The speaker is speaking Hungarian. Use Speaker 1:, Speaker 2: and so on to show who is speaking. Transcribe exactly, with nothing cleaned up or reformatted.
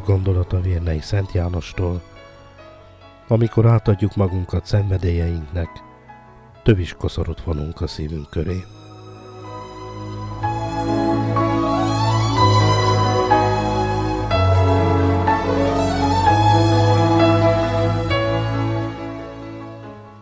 Speaker 1: gondolata Vérnei Szent Jánostól: amikor átadjuk magunkat szenvedélyeinknek, tövis koszorút vonunk a szívünk köré.